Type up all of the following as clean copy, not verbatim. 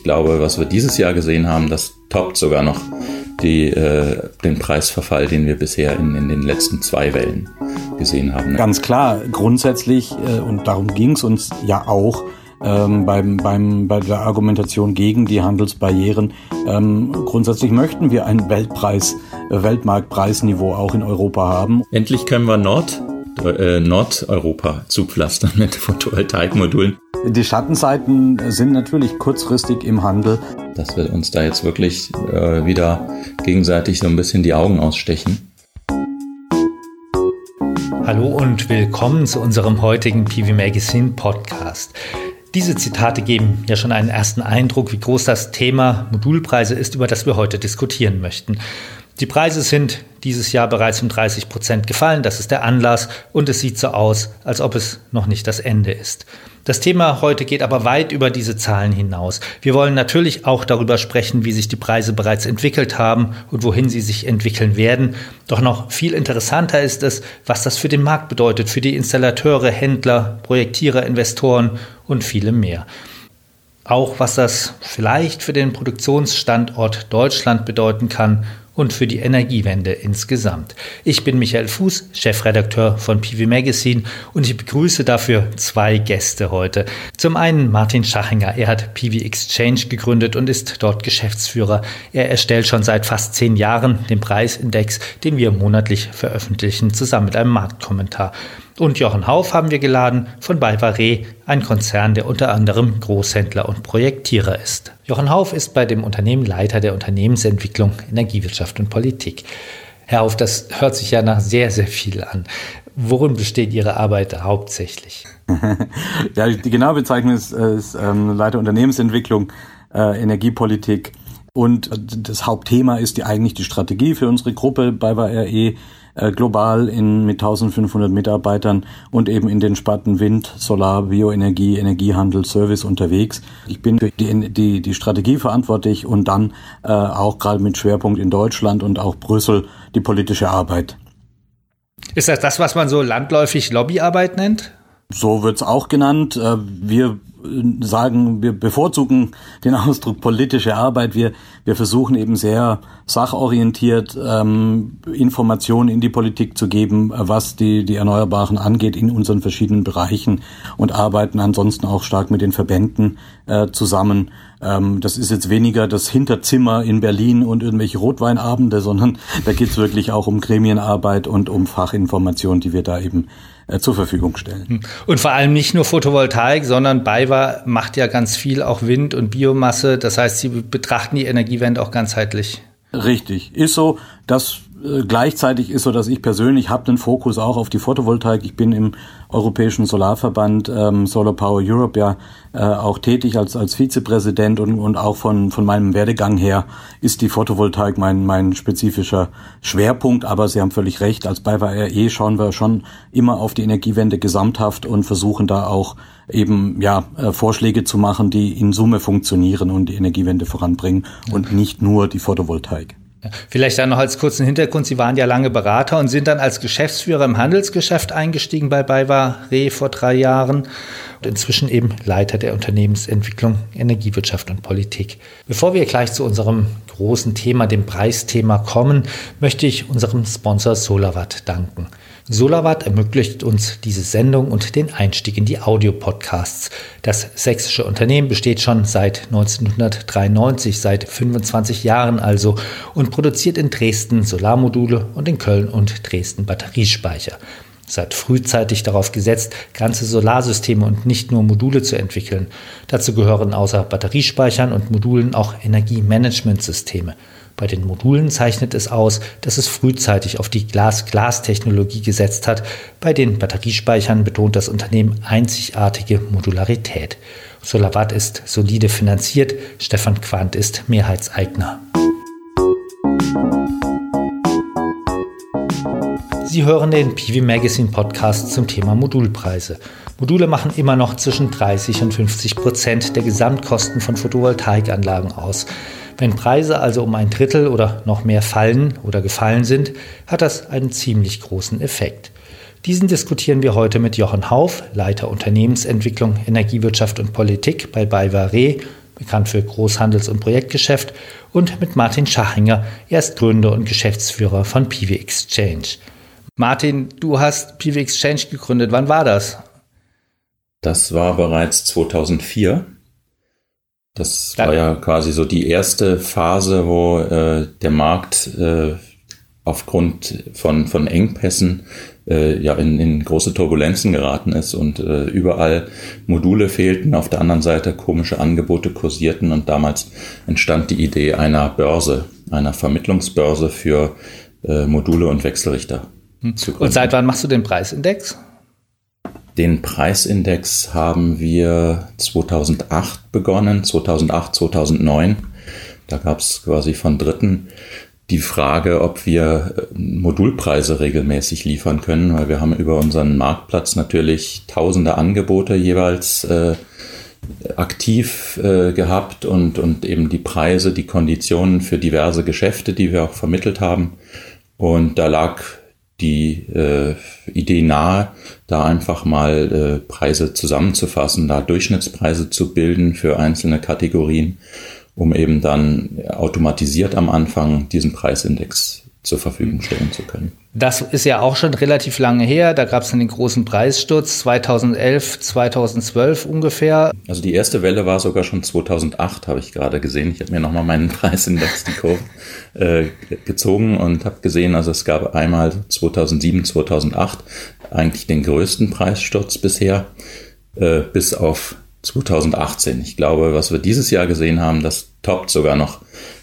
glaube, was wir dieses Jahr gesehen haben, das toppt sogar noch den Preisverfall, den wir bisher in den letzten 2 Wellen gesehen haben. Ganz klar, grundsätzlich, und darum ging es uns ja auch, bei der Argumentation gegen die Handelsbarrieren. Grundsätzlich möchten wir ein Weltmarktpreisniveau auch in Europa haben. Endlich können wir Nordeuropa zupflastern mit Photovoltaikmodulen. Die Schattenseiten sind natürlich kurzfristig im Handel. Dass wir uns da jetzt wirklich wieder gegenseitig so ein bisschen die Augen ausstechen. Hallo und willkommen zu unserem heutigen PV Magazine Podcast. Diese Zitate geben ja schon einen ersten Eindruck, wie groß das Thema Modulpreise ist, über das wir heute diskutieren möchten. Die Preise sind dieses Jahr bereits um 30% gefallen, das ist der Anlass, und es sieht so aus, als ob es noch nicht das Ende ist. Das Thema heute geht aber weit über diese Zahlen hinaus. Wir wollen natürlich auch darüber sprechen, wie sich die Preise bereits entwickelt haben und wohin sie sich entwickeln werden. Doch noch viel interessanter ist es, was das für den Markt bedeutet, für die Installateure, Händler, Projektierer, Investoren und viele mehr. Auch was das vielleicht für den Produktionsstandort Deutschland bedeuten kann und für die Energiewende insgesamt. Ich bin Michael Fuß, Chefredakteur von PV Magazine, und ich begrüße dafür 2 Gäste heute. Zum einen Martin Schachinger. Er hat PV Exchange gegründet und ist dort Geschäftsführer. Er erstellt schon seit fast 10 Jahren den Preisindex, den wir monatlich veröffentlichen, zusammen mit einem Marktkommentar. Und Jochen Hauf haben wir geladen von BayWa r.e., ein Konzern, der unter anderem Großhändler und Projektierer ist. Jochen Hauf ist bei dem Unternehmen Leiter der Unternehmensentwicklung, Energiewirtschaft und Politik. Herr Hauf, das hört sich ja nach sehr, sehr viel an. Worin besteht Ihre Arbeit hauptsächlich? Ja, die genaue Bezeichnung ist Leiter Unternehmensentwicklung, Energiepolitik. Und das Hauptthema ist eigentlich die Strategie für unsere Gruppe BayWa r.e., global mit 1500 Mitarbeitern und eben in den Sparten Wind, Solar, Bioenergie, Energiehandel, Service unterwegs. Ich bin für die Strategie verantwortlich und dann auch gerade mit Schwerpunkt in Deutschland und auch Brüssel die politische Arbeit. Ist das, was man so landläufig Lobbyarbeit nennt? So wird's auch genannt. Wir bevorzugen den Ausdruck politische Arbeit. Wir versuchen eben sehr sachorientiert Informationen in die Politik zu geben, was die Erneuerbaren angeht in unseren verschiedenen Bereichen, und arbeiten ansonsten auch stark mit den Verbänden zusammen. Das ist jetzt weniger das Hinterzimmer in Berlin und irgendwelche Rotweinabende, sondern da geht's wirklich auch um Gremienarbeit und um Fachinformationen, die wir da eben zur Verfügung stellen. Und vor allem nicht nur Photovoltaik, sondern BayWa macht ja ganz viel auch Wind und Biomasse. Das heißt, Sie betrachten die Energiewende auch ganzheitlich. Richtig, ist so. Das gleichzeitig ist so, dass ich persönlich habe den Fokus auch auf die Photovoltaik. Ich bin im Europäischen Solarverband Solar Power Europe auch tätig als Vizepräsident, und auch von meinem Werdegang her ist die Photovoltaik mein spezifischer Schwerpunkt. Aber Sie haben völlig recht, als BayWa r.e. schauen wir schon immer auf die Energiewende gesamthaft und versuchen da auch eben Vorschläge zu machen, die in Summe funktionieren und die Energiewende voranbringen und nicht nur die Photovoltaik. Vielleicht dann noch als kurzen Hintergrund: Sie waren ja lange Berater und sind dann als Geschäftsführer im Handelsgeschäft eingestiegen bei BayWa r.e. vor 3 Jahren und inzwischen eben Leiter der Unternehmensentwicklung, Energiewirtschaft und Politik. Bevor wir gleich zu unserem großen Thema, dem Preisthema, kommen, möchte ich unserem Sponsor SolarWatt danken. SolarWatt ermöglicht uns diese Sendung und den Einstieg in die Audio-Podcasts. Das sächsische Unternehmen besteht schon seit 1993, seit 25 Jahren also, und produziert in Dresden Solarmodule und in Köln und Dresden Batteriespeicher. Es hat frühzeitig darauf gesetzt, ganze Solarsysteme und nicht nur Module zu entwickeln. Dazu gehören außer Batteriespeichern und Modulen auch Energiemanagementsysteme. Bei den Modulen zeichnet es aus, dass es frühzeitig auf die Glas-Glas-Technologie gesetzt hat. Bei den Batteriespeichern betont das Unternehmen einzigartige Modularität. SolarWatt ist solide finanziert. Stefan Quandt ist Mehrheitseigner. Sie hören den PV Magazine Podcast zum Thema Modulpreise. Module machen immer noch zwischen 30% und 50% der Gesamtkosten von Photovoltaikanlagen aus. Wenn Preise also um 1/3 oder noch mehr fallen oder gefallen sind, hat das einen ziemlich großen Effekt. Diesen diskutieren wir heute mit Jochen Hauf, Leiter Unternehmensentwicklung, Energiewirtschaft und Politik bei BayWa r.e., bekannt für Großhandels- und Projektgeschäft, und mit Martin Schachinger, er ist Gründer und Geschäftsführer von PV Exchange. Martin, du hast PV Exchange gegründet. Wann war das? Das war bereits 2004. Das war ja quasi so die erste Phase, wo der Markt aufgrund von Engpässen in große Turbulenzen geraten ist und überall Module fehlten, auf der anderen Seite komische Angebote kursierten, und damals entstand die Idee einer Börse, einer Vermittlungsbörse für Module und Wechselrichter. Und seit wann machst du den Preisindex? Den Preisindex haben wir 2008 begonnen, 2009. Da gab es quasi von Dritten die Frage, ob wir Modulpreise regelmäßig liefern können, weil wir haben über unseren Marktplatz natürlich tausende Angebote jeweils aktiv gehabt und eben die Preise, die Konditionen für diverse Geschäfte, die wir auch vermittelt haben. Und da lag die Idee nahe, da einfach mal Preise zusammenzufassen, da Durchschnittspreise zu bilden für einzelne Kategorien, um eben dann automatisiert am Anfang diesen Preisindex zur Verfügung stellen zu können. Das ist ja auch schon relativ lange her. Da gab es dann den großen Preissturz 2011, 2012 ungefähr. Also die erste Welle war sogar schon 2008, habe ich gerade gesehen. Ich habe mir nochmal meinen Preisindex, die Kurve, gezogen und habe gesehen, also es gab einmal 2007, 2008 eigentlich den größten Preissturz bisher, bis auf 2018. Ich glaube, was wir dieses Jahr gesehen haben, das toppt sogar noch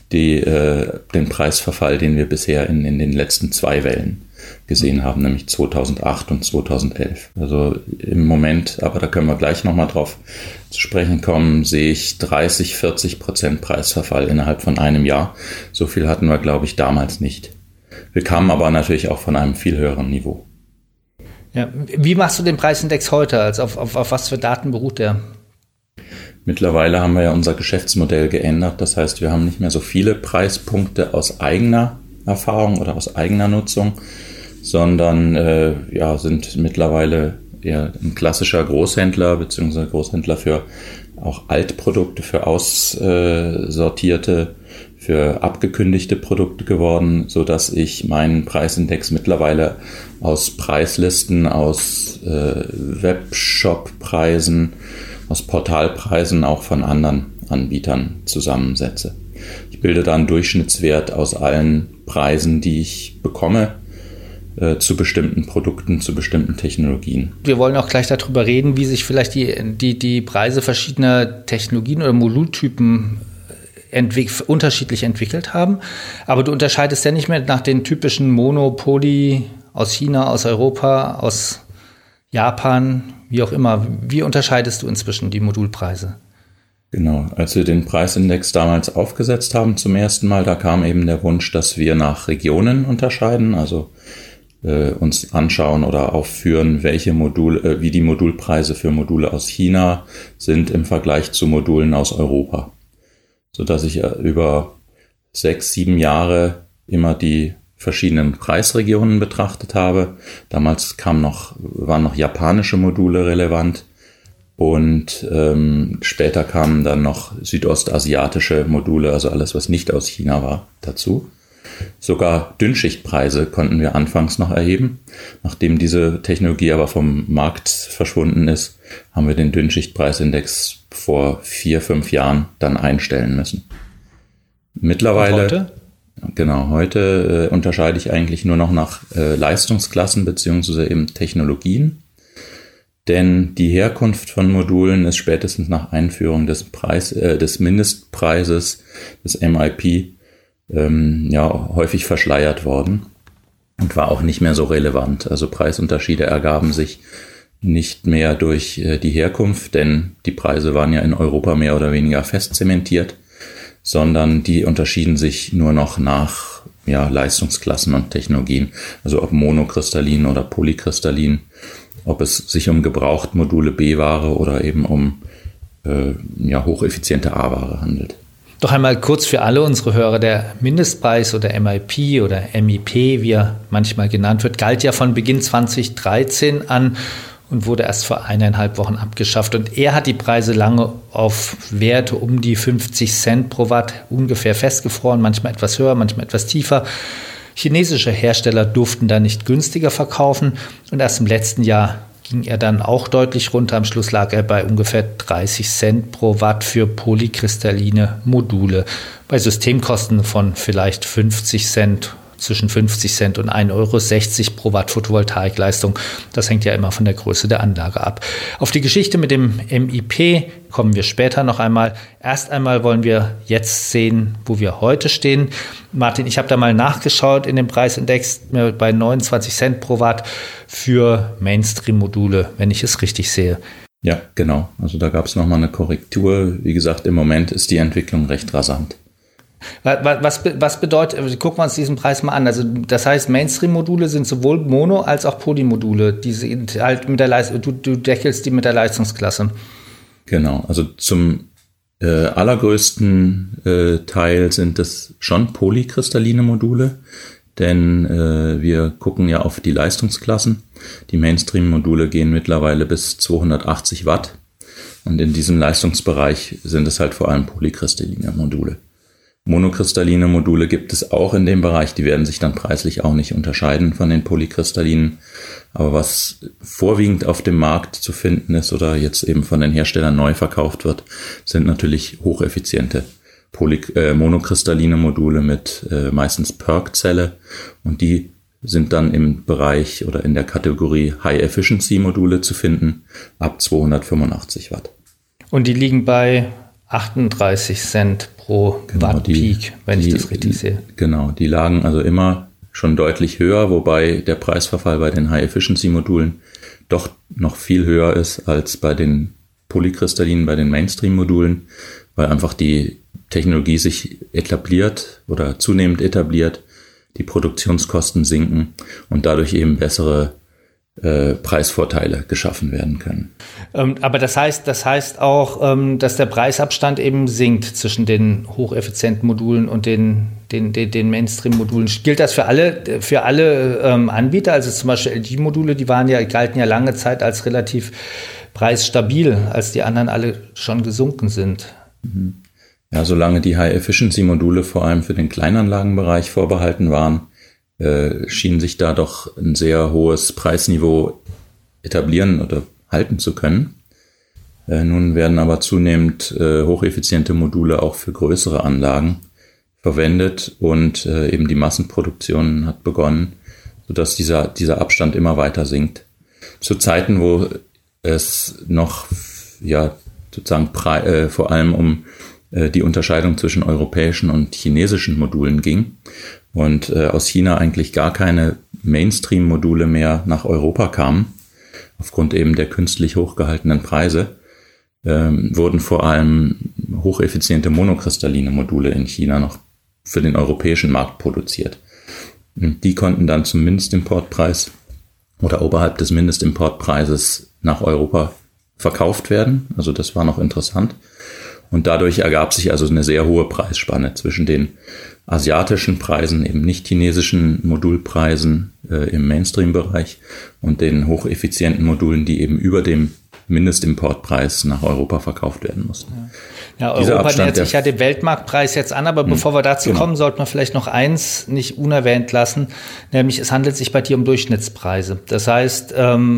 den Preisverfall, den wir bisher in den letzten zwei Wellen gesehen haben, nämlich 2008 und 2011. Also im Moment, aber da können wir gleich nochmal drauf zu sprechen kommen, sehe ich 30-40% Preisverfall innerhalb von einem Jahr. So viel hatten wir, glaube ich, damals nicht. Wir kamen aber natürlich auch von einem viel höheren Niveau. Ja, wie machst du den Preisindex heute? Also auf was für Daten beruht der? Mittlerweile haben wir ja unser Geschäftsmodell geändert. Das heißt, wir haben nicht mehr so viele Preispunkte aus eigener Erfahrung oder aus eigener Nutzung, sondern sind mittlerweile eher ein klassischer Großhändler bzw. Großhändler für auch Altprodukte, für aussortierte, für abgekündigte Produkte geworden, so dass ich meinen Preisindex mittlerweile aus Preislisten, aus Webshop-Preisen, aus Portalpreisen auch von anderen Anbietern zusammensetze. Ich bilde da einen Durchschnittswert aus allen Preisen, die ich bekomme, zu bestimmten Produkten, zu bestimmten Technologien. Wir wollen auch gleich darüber reden, wie sich vielleicht die Preise verschiedener Technologien oder Modultypen unterschiedlich entwickelt haben. Aber du unterscheidest ja nicht mehr nach den typischen Monopoly aus China, aus Europa, aus Japan, wie auch immer. Wie unterscheidest du inzwischen die Modulpreise? Genau, als wir den Preisindex damals aufgesetzt haben zum ersten Mal, da kam eben der Wunsch, dass wir nach Regionen unterscheiden, also uns anschauen oder aufführen, wie die Modulpreise für Module aus China sind im Vergleich zu Modulen aus Europa. Sodass ich über 6-7 Jahre immer die verschiedenen Preisregionen betrachtet habe. Damals waren noch japanische Module relevant und später kamen dann noch südostasiatische Module, also alles, was nicht aus China war, dazu. Sogar Dünnschichtpreise konnten wir anfangs noch erheben. Nachdem diese Technologie aber vom Markt verschwunden ist, haben wir den Dünnschichtpreisindex vor 4-5 Jahren dann einstellen müssen. Mittlerweile... Und heute? Genau, heute unterscheide ich eigentlich nur noch nach Leistungsklassen beziehungsweise eben Technologien. Denn die Herkunft von Modulen ist spätestens nach Einführung des Mindestpreises, des MIP, häufig verschleiert worden und war auch nicht mehr so relevant. Also Preisunterschiede ergaben sich nicht mehr durch die Herkunft, denn die Preise waren ja in Europa mehr oder weniger fest zementiert, sondern die unterschieden sich nur noch nach Leistungsklassen und Technologien, also ob monokristallin oder polykristallin, ob es sich um Gebrauchtmodule B-Ware oder eben um hocheffiziente A-Ware handelt. Doch einmal kurz für alle unsere Hörer, der Mindestpreis oder MIP oder MIP, wie er manchmal genannt wird, galt ja von Beginn 2013 an und wurde erst vor 1,5 Wochen abgeschafft. Und er hat die Preise lange auf Werte um die 50 Cent pro Watt ungefähr festgefroren, manchmal etwas höher, manchmal etwas tiefer. Chinesische Hersteller durften da nicht günstiger verkaufen und erst im letzten Jahr ging er dann auch deutlich runter. Am Schluss lag er bei ungefähr 30 Cent pro Watt für polykristalline Module. Bei Systemkosten von vielleicht 50 Cent, zwischen 50 Cent und 1,60 € pro Watt Photovoltaikleistung. Das hängt ja immer von der Größe der Anlage ab. Auf die Geschichte mit dem MIP kommen wir später noch einmal. Erst einmal wollen wir jetzt sehen, wo wir heute stehen. Martin, ich habe da mal nachgeschaut in dem Preisindex bei 29 Cent pro Watt für Mainstream-Module, wenn ich es richtig sehe. Ja, genau. Also da gab es nochmal eine Korrektur. Wie gesagt, im Moment ist die Entwicklung recht rasant. Was bedeutet, gucken wir uns diesen Preis mal an. Also das heißt, Mainstream-Module sind sowohl Mono- als auch Polymodule. Die sind halt mit der du deckelst die mit der Leistungsklasse. Genau, also zum allergrößten Teil sind es schon polykristalline Module, denn wir gucken ja auf die Leistungsklassen. Die Mainstream-Module gehen mittlerweile bis 280 Watt und in diesem Leistungsbereich sind es halt vor allem polykristalline Module. Monokristalline Module gibt es auch in dem Bereich, die werden sich dann preislich auch nicht unterscheiden von den polykristallinen. Aber was vorwiegend auf dem Markt zu finden ist oder jetzt eben von den Herstellern neu verkauft wird, sind natürlich hocheffiziente monokristalline Module mit meistens PERC-Zelle und die sind dann im Bereich oder in der Kategorie High-Efficiency-Module zu finden, ab 285 Watt. Und die liegen bei 38 Cent pro Watt Peak, wenn ich das richtig sehe. Genau, die lagen also immer schon deutlich höher, wobei der Preisverfall bei den High-Efficiency-Modulen doch noch viel höher ist als bei den polykristallinen, bei den Mainstream-Modulen, weil einfach die Technologie sich etabliert oder zunehmend etabliert, die Produktionskosten sinken und dadurch eben bessere Preisvorteile geschaffen werden können. Aber das heißt auch, dass der Preisabstand eben sinkt zwischen den hocheffizienten Modulen und den Mainstream-Modulen. Gilt das für alle Anbieter? Also zum Beispiel LG-Module, die galten ja lange Zeit als relativ preisstabil, als die anderen alle schon gesunken sind. Ja, solange die High-Efficiency-Module vor allem für den Kleinanlagenbereich vorbehalten waren, schien sich da doch ein sehr hohes Preisniveau etablieren oder halten zu können. Nun werden aber zunehmend hocheffiziente Module auch für größere Anlagen verwendet und eben die Massenproduktion hat begonnen, sodass dieser Abstand immer weiter sinkt. Zu Zeiten, wo es noch sozusagen vor allem um die Unterscheidung zwischen europäischen und chinesischen Modulen ging und aus China eigentlich gar keine Mainstream-Module mehr nach Europa kamen, aufgrund eben der künstlich hochgehaltenen Preise, wurden vor allem hocheffiziente monokristalline Module in China noch für den europäischen Markt produziert. Die konnten dann zum Mindestimportpreis oder oberhalb des Mindestimportpreises nach Europa verkauft werden. Also das war noch interessant. Und dadurch ergab sich also eine sehr hohe Preisspanne zwischen den asiatischen Preisen, eben nicht chinesischen Modulpreisen im Mainstream-Bereich und den hocheffizienten Modulen, die eben über dem Mindestimportpreis nach Europa verkauft werden mussten. Ja, Europa nähert sich ja dem Weltmarktpreis jetzt an, aber bevor wir dazu kommen, sollten wir vielleicht noch eins nicht unerwähnt lassen, nämlich es handelt sich bei dir um Durchschnittspreise. Das heißt,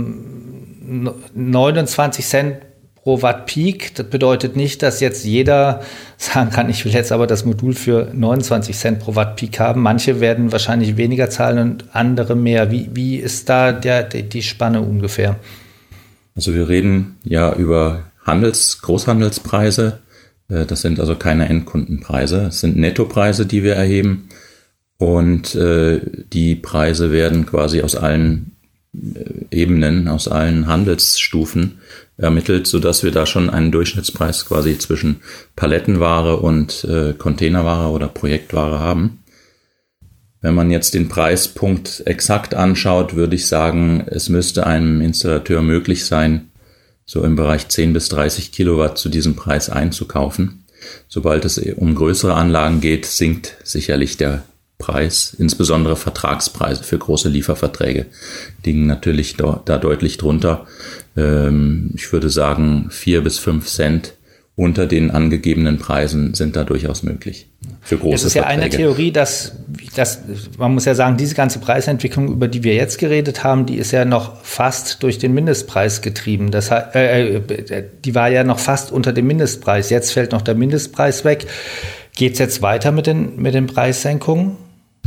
29 Cent pro Watt Peak, das bedeutet nicht, dass jetzt jeder sagen kann, ich will jetzt aber das Modul für 29 Cent pro Watt Peak haben. Manche werden wahrscheinlich weniger zahlen und andere mehr. Wie ist da die Spanne ungefähr? Also wir reden ja über Großhandelspreise. Das sind also keine Endkundenpreise. Es sind Nettopreise, die wir erheben. Und die Preise werden quasi aus allen Ebenen, aus allen Handelsstufen ermittelt, sodass wir da schon einen Durchschnittspreis quasi zwischen Palettenware und Containerware oder Projektware haben. Wenn man jetzt den Preispunkt exakt anschaut, würde ich sagen, es müsste einem Installateur möglich sein, so im Bereich 10 bis 30 Kilowatt zu diesem Preis einzukaufen. Sobald es um größere Anlagen geht, sinkt sicherlich der Preis, insbesondere Vertragspreise für große Lieferverträge, liegen natürlich da deutlich drunter. Ich würde sagen, 4 bis 5 Cent unter den angegebenen Preisen sind da durchaus möglich für große Verträge. Es ist ja eine Theorie, dass man muss ja sagen, diese ganze Preisentwicklung, über die wir jetzt geredet haben, die ist ja noch fast durch den Mindestpreis getrieben. Das heißt, die war ja noch fast unter dem Mindestpreis. Jetzt fällt noch der Mindestpreis weg. Geht es jetzt weiter mit den Preissenkungen?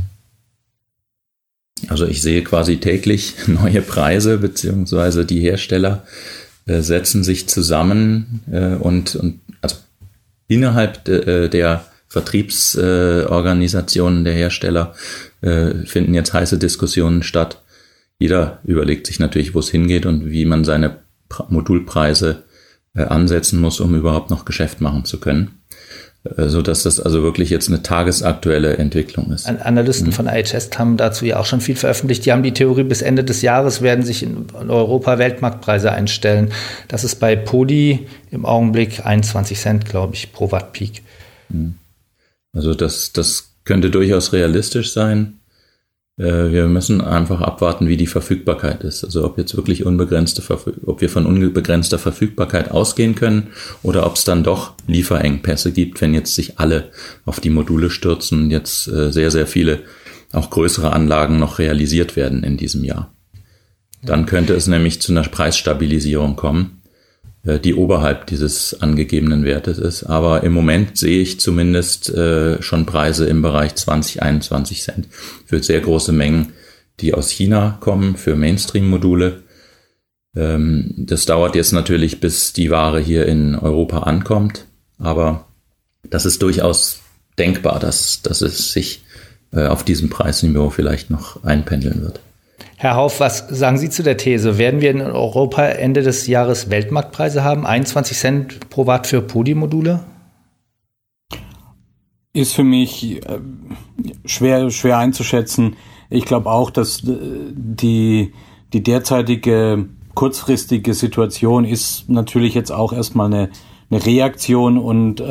Also ich sehe quasi täglich neue Preise, beziehungsweise die Hersteller setzen sich zusammen und also innerhalb der Vertriebsorganisationen der Hersteller finden jetzt heiße Diskussionen statt. Jeder überlegt sich natürlich, wo es hingeht und wie man seine Modulpreise ansetzen muss, um überhaupt noch Geschäft machen zu können. So dass das also wirklich jetzt eine tagesaktuelle Entwicklung ist. Analysten von IHS haben dazu ja auch schon viel veröffentlicht. Die haben die Theorie, bis Ende des Jahres werden sich in Europa Weltmarktpreise einstellen. Das ist bei Poly im Augenblick 21 Cent, glaube ich, pro Watt Peak. Also das könnte durchaus realistisch sein. Wir müssen einfach abwarten, wie die Verfügbarkeit ist. Also ob jetzt wirklich ob wir von unbegrenzter Verfügbarkeit ausgehen können oder ob es dann doch Lieferengpässe gibt, wenn jetzt sich alle auf die Module stürzen und jetzt sehr, sehr viele, auch größere Anlagen noch realisiert werden in diesem Jahr. Dann könnte es nämlich zu einer Preisstabilisierung kommen, die oberhalb dieses angegebenen Wertes ist. Aber im Moment sehe ich zumindest schon Preise im Bereich 20, 21 Cent für sehr große Mengen, die aus China kommen, für Mainstream-Module. Das dauert jetzt natürlich, bis die Ware hier in Europa ankommt. Aber das ist durchaus denkbar, dass es sich auf diesem Preisniveau vielleicht noch einpendeln wird. Herr Hauff, was sagen Sie zu der These? Werden wir in Europa Ende des Jahres Weltmarktpreise haben? 21 Cent pro Watt für Poly-Module? Ist für mich schwer einzuschätzen. Ich glaube auch, dass die derzeitige kurzfristige Situation ist natürlich jetzt auch erstmal eine Reaktion und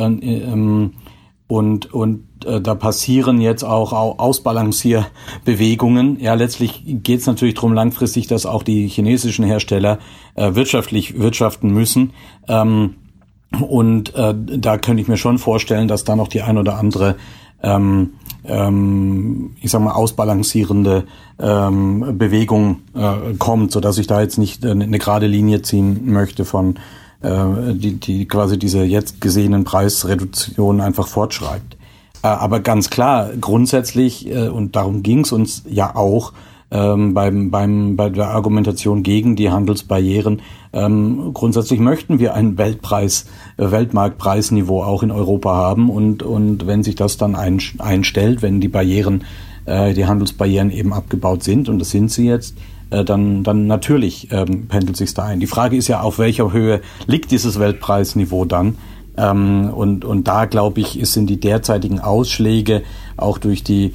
da passieren jetzt auch Ausbalancierbewegungen. Ja, letztlich geht es natürlich darum, langfristig, dass auch die chinesischen Hersteller wirtschaften müssen. Da könnte ich mir schon vorstellen, dass da noch die ein oder andere, ausbalancierende Bewegung kommt, sodass ich da jetzt nicht eine gerade Linie ziehen möchte von die quasi diese jetzt gesehenen Preisreduktionen einfach fortschreibt. Aber ganz klar, grundsätzlich, und darum ging es uns ja auch bei der Argumentation gegen die Handelsbarrieren, grundsätzlich möchten wir ein Weltmarktpreisniveau auch in Europa haben und wenn sich das dann einstellt, wenn die Handelsbarrieren eben abgebaut sind, und das sind sie jetzt, dann natürlich pendelt sich da ein. Die Frage ist ja, auf welcher Höhe liegt dieses Weltpreisniveau dann? Und da, glaube ich, sind die derzeitigen Ausschläge auch durch die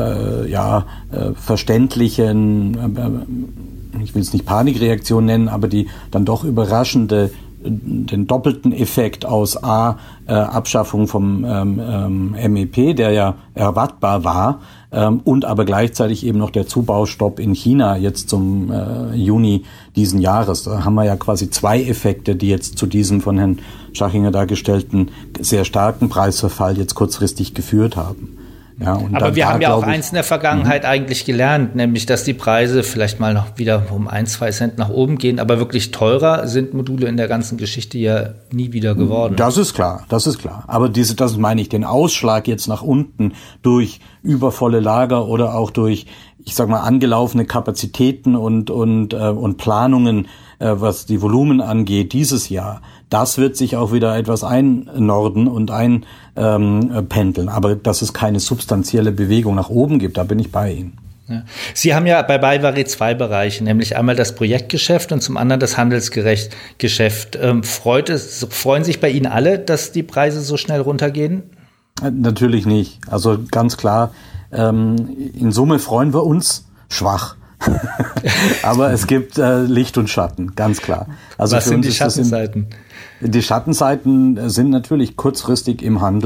verständlichen, ich will es nicht Panikreaktion nennen, aber die dann doch überraschende, den doppelten Effekt aus Abschaffung vom MEP, der ja erwartbar war, und aber gleichzeitig eben noch der Zubaustopp in China jetzt zum Juni diesen Jahres. Da haben wir ja quasi zwei Effekte, die jetzt zu diesem von Herrn Schachinger dargestellten sehr starken Preisverfall jetzt kurzfristig geführt haben. Ja, und aber wir haben ja auch eins in der Vergangenheit eigentlich gelernt, nämlich, dass die Preise vielleicht mal noch wieder um 1-2 Cent nach oben gehen, aber wirklich teurer sind Module in der ganzen Geschichte ja nie wieder geworden. Das ist klar. Aber das meine ich, den Ausschlag jetzt nach unten durch übervolle Lager oder auch durch, ich sag mal, angelaufene Kapazitäten und Planungen, was die Volumen angeht, dieses Jahr, das wird sich auch wieder etwas einnorden und einpendeln. Aber dass es keine substanzielle Bewegung nach oben gibt, da bin ich bei Ihnen. Ja. Sie haben ja bei BayWary 2 Bereiche, nämlich einmal das Projektgeschäft und zum anderen das Handelsgeschäft. Freuen sich bei Ihnen alle, dass die Preise so schnell runtergehen? Natürlich nicht. Also ganz klar, in Summe freuen wir uns schwach. Aber es gibt Licht und Schatten, ganz klar. Also was sind die Schattenseiten? Die Schattenseiten sind natürlich kurzfristig im Handel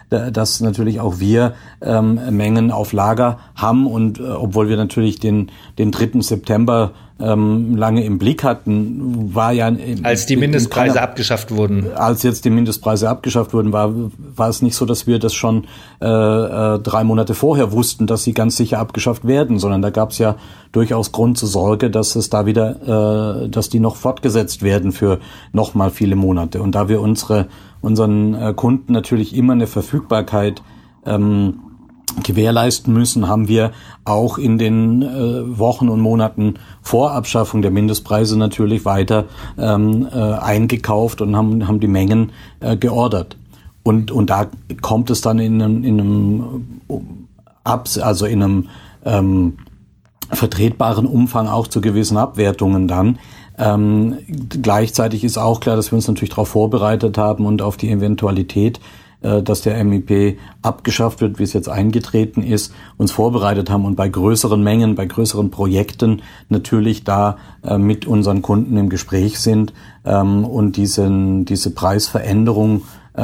dass natürlich auch wir Mengen auf Lager haben und obwohl wir natürlich den 3. September lange im Blick hatten, war ja... Als die Mindestpreise abgeschafft wurden. Als jetzt die Mindestpreise abgeschafft wurden, war es nicht so, dass wir das schon 3 Monate vorher wussten, dass sie ganz sicher abgeschafft werden, sondern da gab es ja durchaus Grund zur Sorge, dass es da wieder, dass die noch fortgesetzt werden für noch mal viele Monate. Und da wir unseren Kunden natürlich immer eine Verfügbarkeit gewährleisten müssen, haben wir auch in den Wochen und Monaten vor Abschaffung der Mindestpreise natürlich weiter eingekauft und haben die Mengen geordert. Und da kommt es dann in einem vertretbaren Umfang auch zu gewissen Abwertungen dann. Gleichzeitig ist auch klar, dass wir uns natürlich darauf vorbereitet haben und auf die Eventualität, dass der MIP abgeschafft wird, wie es jetzt eingetreten ist, uns vorbereitet haben und bei größeren Mengen, bei größeren Projekten natürlich da mit unseren Kunden im Gespräch sind und diese Preisveränderung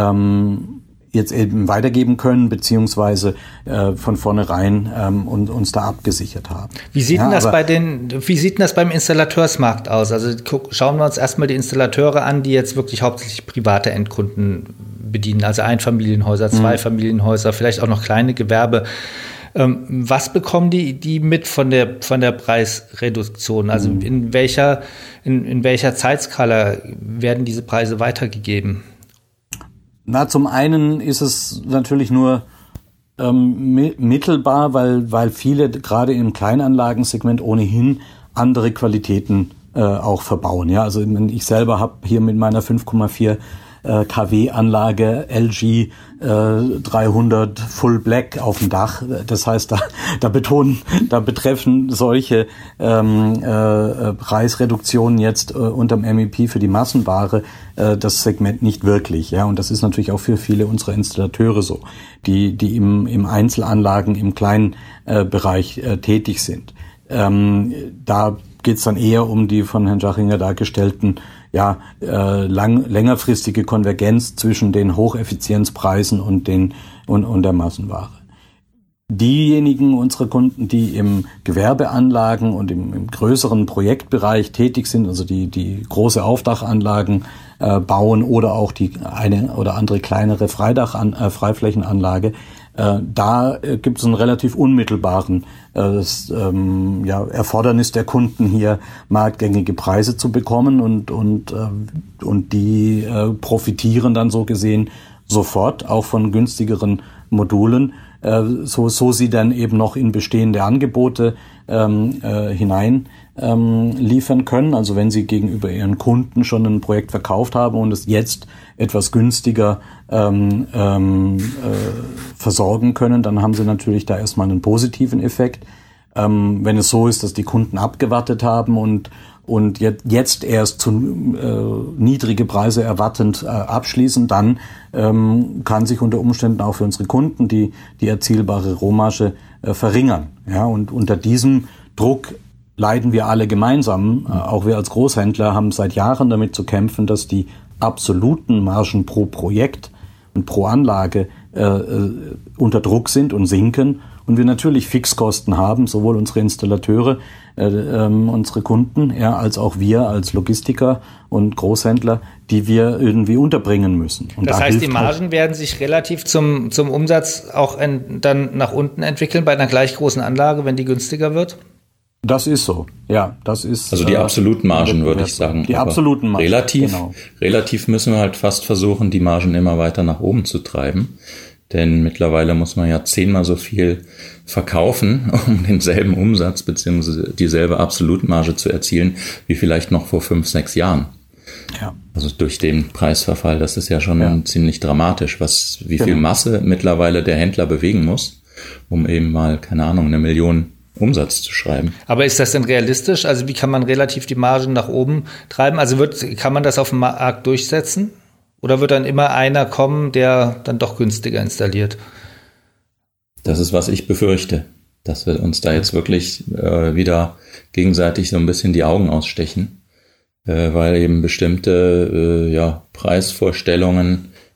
jetzt eben weitergeben können, beziehungsweise von vornherein uns da abgesichert haben. Wie sieht denn das beim Installateursmarkt aus? Also schauen wir uns erstmal die Installateure an, die jetzt wirklich hauptsächlich private Endkunden bedienen, also Einfamilienhäuser, Zweifamilienhäuser, vielleicht auch noch kleine Gewerbe. Was bekommen die mit von der Preisreduktion? Also in welcher Zeitskala werden diese Preise weitergegeben? Na, zum einen ist es natürlich nur mittelbar, weil viele gerade im Kleinanlagensegment ohnehin andere Qualitäten auch verbauen. Ja, also ich selber habe hier mit meiner 5,4 kW-Anlage LG 300 Full Black auf dem Dach. Das heißt, da betreffen solche Preisreduktionen jetzt unterm MIP für die Massenware das Segment nicht wirklich. Ja, und das ist natürlich auch für viele unserer Installateure so, die im Einzelanlagen, im kleinen Bereich tätig sind. Da geht's dann eher um die von Herrn Schachinger dargestellten längerfristige Konvergenz zwischen den Hocheffizienzpreisen und der Massenware. Diejenigen unserer Kunden, die im Gewerbeanlagen und im größeren Projektbereich tätig sind, also die große Aufdachanlagen bauen oder auch die eine oder andere kleinere Freiflächenanlage, da gibt es einen relativ unmittelbaren Erfordernis der Kunden, hier marktgängige Preise zu bekommen und die profitieren dann so gesehen sofort auch von günstigeren Modulen, so sie dann eben noch in bestehende Angebote hinein liefern können. Also wenn sie gegenüber ihren Kunden schon ein Projekt verkauft haben und es jetzt etwas günstiger versorgen können, dann haben sie natürlich da erstmal einen positiven Effekt. Wenn es so ist, dass die Kunden abgewartet haben und jetzt erst zu niedrige Preise erwartend abschließen, dann kann sich unter Umständen auch für unsere Kunden die erzielbare Rohmarge verringern. Ja, und unter diesem Druck leiden wir alle gemeinsam. Auch wir als Großhändler haben seit Jahren damit zu kämpfen, dass die absoluten Margen pro Projekt und pro Anlage unter Druck sind und sinken. Und wir natürlich Fixkosten haben, sowohl unsere Installateure, unsere Kunden, als auch wir als Logistiker und Großhändler, die wir irgendwie unterbringen müssen. Und das heißt, die Margen werden sich relativ zum Umsatz auch dann nach unten entwickeln bei einer gleich großen Anlage, wenn die günstiger wird? Das ist so, ja, das ist. Also die absoluten Margen, würde ich sagen. Die absoluten Margen. Relativ müssen wir halt fast versuchen, die Margen immer weiter nach oben zu treiben. Denn mittlerweile muss man ja 10-mal so viel verkaufen, um denselben Umsatz bzw. dieselbe Absolutmarge zu erzielen, wie vielleicht noch vor 5-6 Jahren. Ja. Also durch den Preisverfall, das ist ja schon ziemlich dramatisch, wie viel Masse mittlerweile der Händler bewegen muss, um eben mal, keine Ahnung, 1 Million Umsatz zu schreiben. Aber ist das denn realistisch? Also wie kann man relativ die Margen nach oben treiben? Also kann man das auf dem Markt durchsetzen? Oder wird dann immer einer kommen, der dann doch günstiger installiert? Das ist, was ich befürchte, dass wir uns da jetzt wirklich wieder gegenseitig so ein bisschen die Augen ausstechen, weil eben bestimmte Preisvorstellungen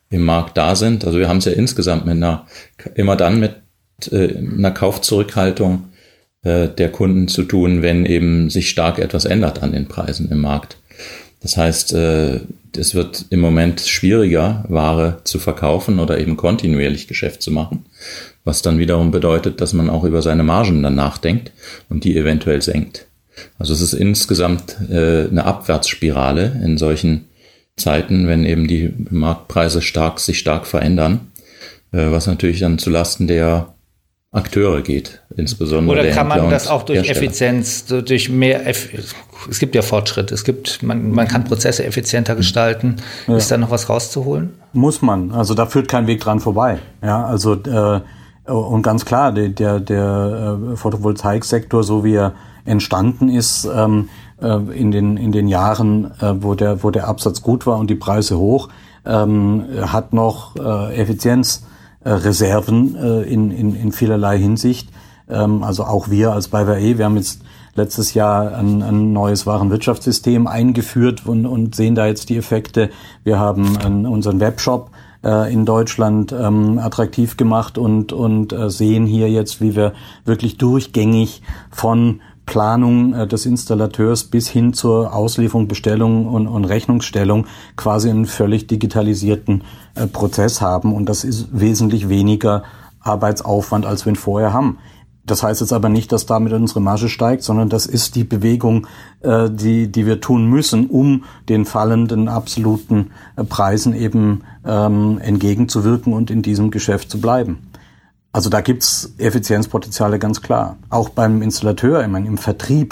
im Markt da sind. Also wir haben es ja insgesamt immer dann mit einer Kaufzurückhaltung der Kunden zu tun, wenn eben sich stark etwas ändert an den Preisen im Markt. Das heißt, es wird im Moment schwieriger, Ware zu verkaufen oder eben kontinuierlich Geschäft zu machen, was dann wiederum bedeutet, dass man auch über seine Margen dann nachdenkt und die eventuell senkt. Also es ist insgesamt eine Abwärtsspirale in solchen Zeiten, wenn eben die Marktpreise sich stark verändern, was natürlich dann zulasten der Akteure geht, insbesondere oder der kann Händler man das auch durch Hersteller. Effizienz, durch mehr, es gibt ja Fortschritt, man kann Prozesse effizienter gestalten. Ja. Ist da noch was rauszuholen? Muss man, also da führt kein Weg dran vorbei. Ja, also und ganz klar, der Photovoltaiksektor, so wie er entstanden ist, in den Jahren, wo der Absatz gut war und die Preise hoch, hat noch Effizienzreserven in vielerlei Hinsicht. Also auch wir als BayWa, wir haben jetzt letztes Jahr ein neues Warenwirtschaftssystem eingeführt und sehen da jetzt die Effekte. Wir haben unseren Webshop in Deutschland attraktiv gemacht und sehen hier jetzt, wie wir wirklich durchgängig von Planung des Installateurs bis hin zur Auslieferung, Bestellung und Rechnungsstellung quasi einen völlig digitalisierten Prozess haben. Und das ist wesentlich weniger Arbeitsaufwand, als wir ihn vorher haben. Das heißt jetzt aber nicht, dass damit unsere Marge steigt, sondern das ist die Bewegung, die wir tun müssen, um den fallenden absoluten Preisen eben entgegenzuwirken und in diesem Geschäft zu bleiben. Also da gibt's Effizienzpotenziale ganz klar. Auch beim Installateur, ich meine, im Vertrieb,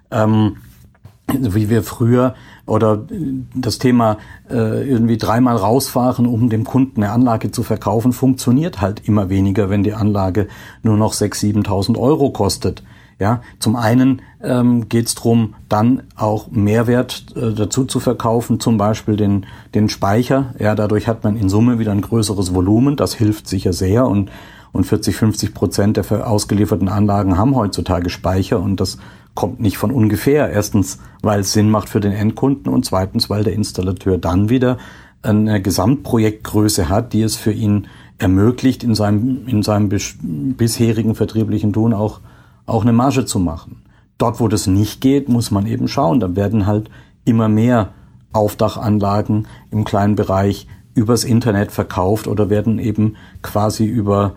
wie wir früher oder das Thema irgendwie 3-mal rausfahren, um dem Kunden eine Anlage zu verkaufen, funktioniert halt immer weniger, wenn die Anlage nur noch 6.000, 7.000 Euro kostet. Ja, zum einen geht's drum, dann auch Mehrwert dazu zu verkaufen, zum Beispiel den Speicher. Ja, dadurch hat man in Summe wieder ein größeres Volumen. Das hilft sicher sehr und 40-50% der ausgelieferten Anlagen haben heutzutage Speicher und das kommt nicht von ungefähr. Erstens, weil es Sinn macht für den Endkunden und zweitens, weil der Installateur dann wieder eine Gesamtprojektgröße hat, die es für ihn ermöglicht, in seinem bisherigen vertrieblichen Tun auch eine Marge zu machen. Dort, wo das nicht geht, muss man eben schauen. Da werden halt immer mehr Aufdachanlagen im kleinen Bereich übers Internet verkauft oder werden eben quasi über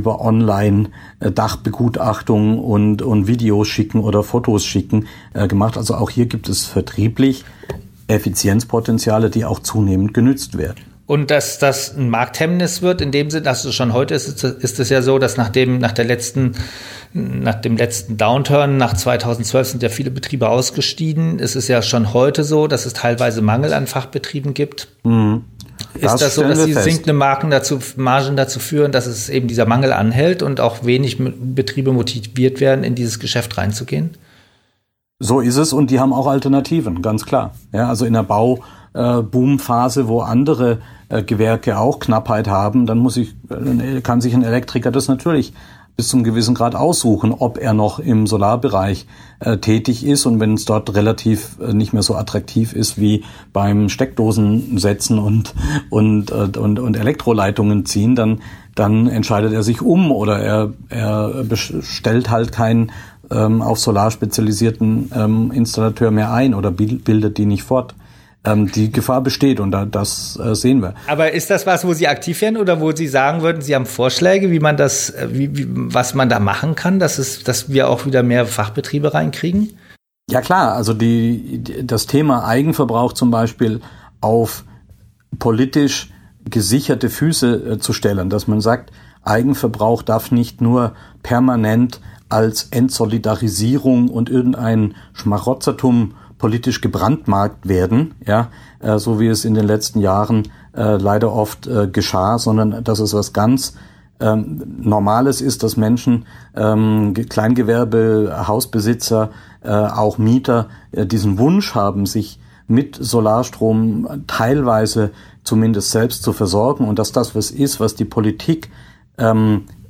Online-Dachbegutachtung und Videos schicken oder Fotos schicken gemacht. Also auch hier gibt es vertrieblich Effizienzpotenziale, die auch zunehmend genützt werden. Und dass das ein Markthemmnis wird, in dem Sinne, also schon heute ist es ja so, dass nach dem letzten Downturn, nach 2012 sind ja viele Betriebe ausgestiegen. Es ist ja schon heute so, dass es teilweise Mangel an Fachbetrieben gibt. Mhm. Ist das so, dass die sinkenden Margen dazu führen, dass es eben dieser Mangel anhält und auch wenig Betriebe motiviert werden, in dieses Geschäft reinzugehen? So ist es und die haben auch Alternativen, ganz klar. Ja, also in der Bauboomphase, wo andere Gewerke auch Knappheit haben, dann kann sich ein Elektriker das natürlich bis zum gewissen Grad aussuchen, ob er noch im Solarbereich tätig ist. Und wenn es dort relativ nicht mehr so attraktiv ist wie beim Steckdosen setzen und Elektroleitungen ziehen, dann entscheidet er sich um oder er bestellt halt keinen auf Solar spezialisierten Installateur mehr ein oder bildet die nicht fort. Die Gefahr besteht und das sehen wir. Aber ist das was, wo Sie aktiv werden oder wo Sie sagen würden, Sie haben Vorschläge, wie man das, was man da machen kann, dass wir auch wieder mehr Fachbetriebe reinkriegen? Ja klar, also das Thema Eigenverbrauch zum Beispiel auf politisch gesicherte Füße zu stellen, dass man sagt, Eigenverbrauch darf nicht nur permanent als Entsolidarisierung und irgendein Schmarotzertum politisch gebrandmarkt werden, ja, so wie es in den letzten Jahren leider oft geschah, sondern dass es was ganz Normales ist, dass Menschen, Kleingewerbe, Hausbesitzer, auch Mieter diesen Wunsch haben, sich mit Solarstrom teilweise zumindest selbst zu versorgen und dass das was ist, was die Politik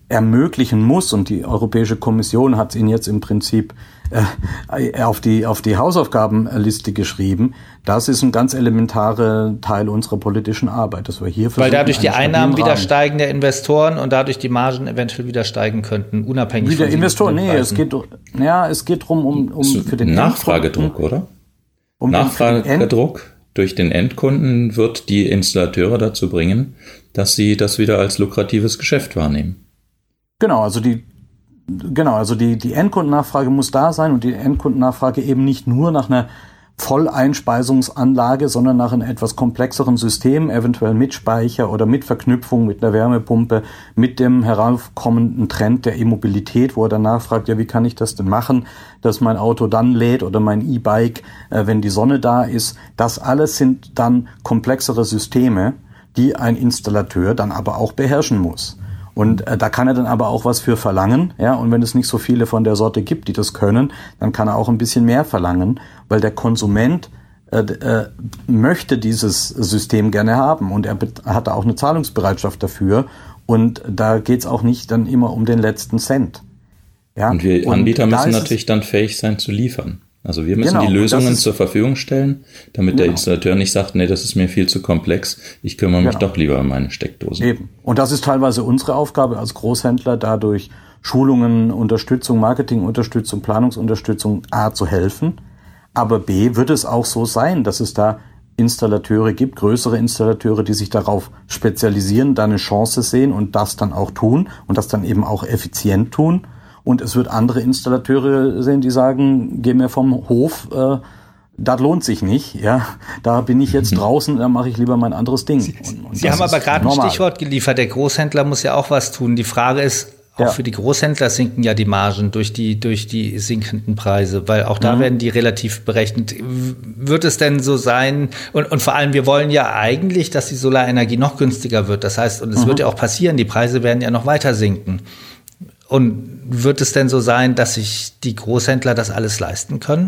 ermöglichen muss, und die Europäische Kommission hat es Ihnen jetzt im Prinzip auf die Hausaufgabenliste geschrieben, das ist ein ganz elementarer Teil unserer politischen Arbeit, dass wir hier versuchen, weil dadurch die Einnahmen wieder steigen der Investoren und dadurch die Margen eventuell wieder steigen könnten, unabhängig wie der Investor. Nee, es geht drum um für den Nachfragedruck, oder? Nachfragedruck durch den Endkunden wird die Installateure dazu bringen, dass sie das wieder als lukratives Geschäft wahrnehmen. Genau, also die Endkundennachfrage muss da sein, und die Endkundennachfrage eben nicht nur nach einer Volleinspeisungsanlage, sondern nach einem etwas komplexeren System, eventuell mit Speicher oder mit Verknüpfung mit einer Wärmepumpe, mit dem heraufkommenden Trend der E-Mobilität, wo er danach fragt, ja, wie kann ich das denn machen, dass mein Auto dann lädt oder mein E-Bike, wenn die Sonne da ist. Das alles sind dann komplexere Systeme, die ein Installateur dann aber auch beherrschen muss. Und da kann er dann aber auch was für verlangen, ja. Und wenn es nicht so viele von der Sorte gibt, die das können, dann kann er auch ein bisschen mehr verlangen, weil der Konsument möchte dieses System gerne haben, und er hat auch eine Zahlungsbereitschaft dafür. Und da geht's auch nicht dann immer um den letzten Cent. Ja. Und wir Anbieter müssen natürlich dann fähig sein zu liefern. Also wir müssen die Lösungen zur Verfügung stellen, damit der Installateur nicht sagt, nee, das ist mir viel zu komplex, ich kümmere mich doch lieber um meine Steckdosen. Eben. Und das ist teilweise unsere Aufgabe als Großhändler, dadurch Schulungen, Unterstützung, Marketingunterstützung, Planungsunterstützung A zu helfen. Aber B wird es auch so sein, dass es da Installateure gibt, größere Installateure, die sich darauf spezialisieren, da eine Chance sehen und das dann auch tun und das dann eben auch effizient tun. Und es wird andere Installateure sehen, die sagen, geh mir vom Hof, das lohnt sich nicht. Ja, da bin ich jetzt draußen, da mache ich lieber mein anderes Ding. Sie haben aber gerade ein Stichwort geliefert. Der Großhändler muss ja auch was tun. Die Frage ist, auch für die Großhändler sinken ja die Margen durch die sinkenden Preise, weil auch da werden die relativ berechnet. Wird es denn so sein, und vor allem, wir wollen ja eigentlich, dass die Solarenergie noch günstiger wird. Das heißt, und es wird ja auch passieren, die Preise werden ja noch weiter sinken. Und wird es denn so sein, dass sich die Großhändler das alles leisten können?